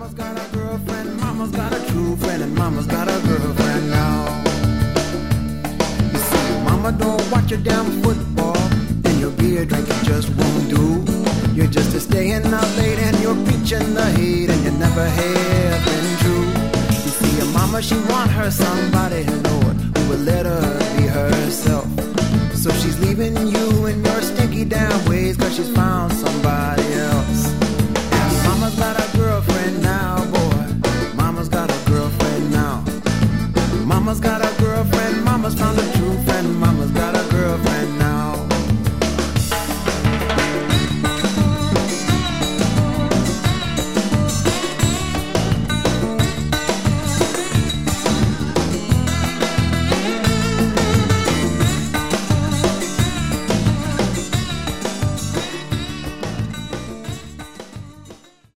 Mama's got a girlfriend, mama's got a true friend, and mama's got a girlfriend now. You see, mama don't watch your damn football, and your beer drinking just won't do. You're just a staying out late and you're preaching the hate, and you never have been true. You see, your mama, she want her somebody, Lord, who will let her be herself. So she's leaving you in your stinky damn ways, 'cause she's found